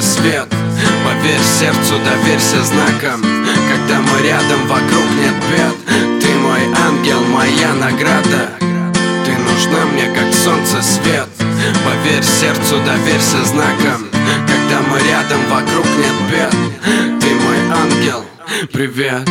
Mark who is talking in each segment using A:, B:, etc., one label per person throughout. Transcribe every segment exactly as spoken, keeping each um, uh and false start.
A: свет. Поверь сердцу, доверься знакам. Когда мы рядом, вокруг нет бед. Ты мой ангел, моя награда. Ты нужна мне, как солнце, свет. Поверь сердцу, доверься знакам. Когда мы рядом, вокруг нет бед. Ты мой ангел, привет.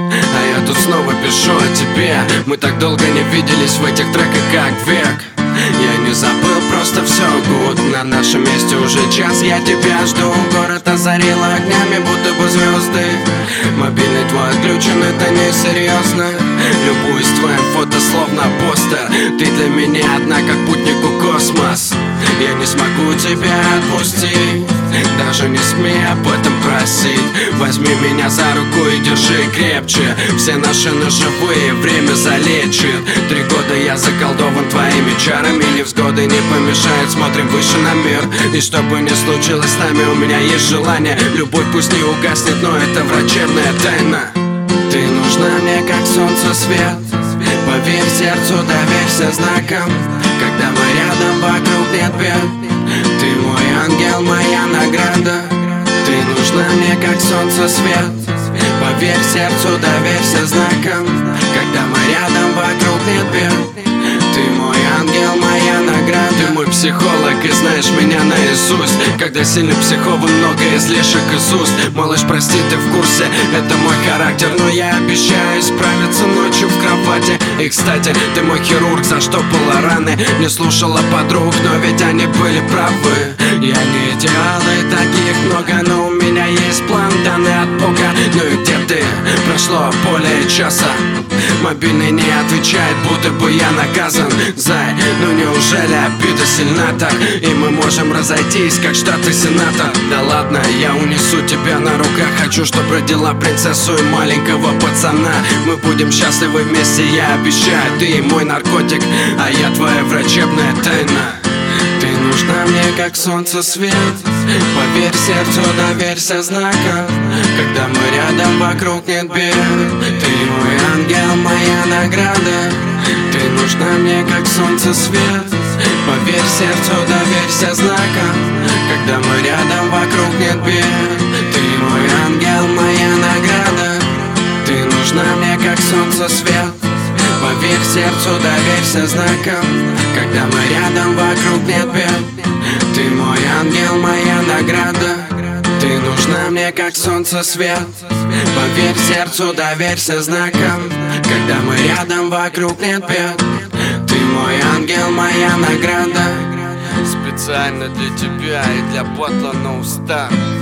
A: А я тут снова пишу о тебе. Мы так долго не виделись в этих треках, как век. Я не забыл, просто все гуд. На нашем месте уже час, я тебя жду. Город озарил огнями, будто бы звезды. Мобильный твой отключен, это несерьезно. Любуюсь твоим фото, словно постер. Ты для меня одна, как путнику космос. Я не смогу тебя отпустить, даже не смей об этом просить. Возьми меня за руку и держи крепче. Все наши ножевые время залечит. Три года я заколдован твоими чарами. Невзгоды не помешают, смотрим выше на мир. И что бы ни случилось с нами, у меня есть желание. Любовь пусть не угаснет, но это врачебная тайна. Ты нужна мне, как солнце, свет. Поверь сердцу, доверься знакам. Когда мы рядом, вокруг нет бед. Ты мой ангел, моя награда. Ты нужна мне, как солнце, свет. Поверь сердцу, доверься знакам. Когда мы рядом, вокруг нет бед. Ты мой ангел, моя награда. Ты мой психолог и знаешь меня наизусть. Когда сильный психован, много излишек из уст. Малыш, прости, ты в курсе, это мой характер. Но я обещаю справиться ночью в кровати. И, кстати, ты мой хирург, заштопала раны. Не слушала подруг, но ведь они были правы. Я не идеал, и таких много, но у меня есть план, данный от Бога. Ну и где ты? Прошло более часа. Мобильный не отвечает, будто бы я наказан. Зай, ну неужели обида сильна так? И мы можем разойтись, как штат и сенатор. Да ладно, я унесу тебя на руках. Хочу, чтоб родила принцессу и маленького пацана. Мы будем счастливы вместе, я обещаю. Ты мой наркотик, а я твоя врачебная тайна. Ты нужна мне, как солнце, свет. Поверь сердцу, доверься знакам. Когда мы рядом, вокруг нет бед. Ты мой ангел, моя награда. Ты нужна мне, как солнце, свет. Поверь сердцу, доверься знакам. Когда мы рядом, вокруг нет бед. Ты мой ангел, моя награда. Ты нужна мне, как солнце, свет. Поверь сердцу, доверься знакам. Когда мы рядом, вокруг нет бед. Ты мой ангел, моя награда. Ты нужна мне, как солнце, свет. Поверь сердцу, доверься знакам. Когда мы рядом, вокруг нет бед. Ты мой ангел, моя награда. Специально для тебя и для Батла No Star.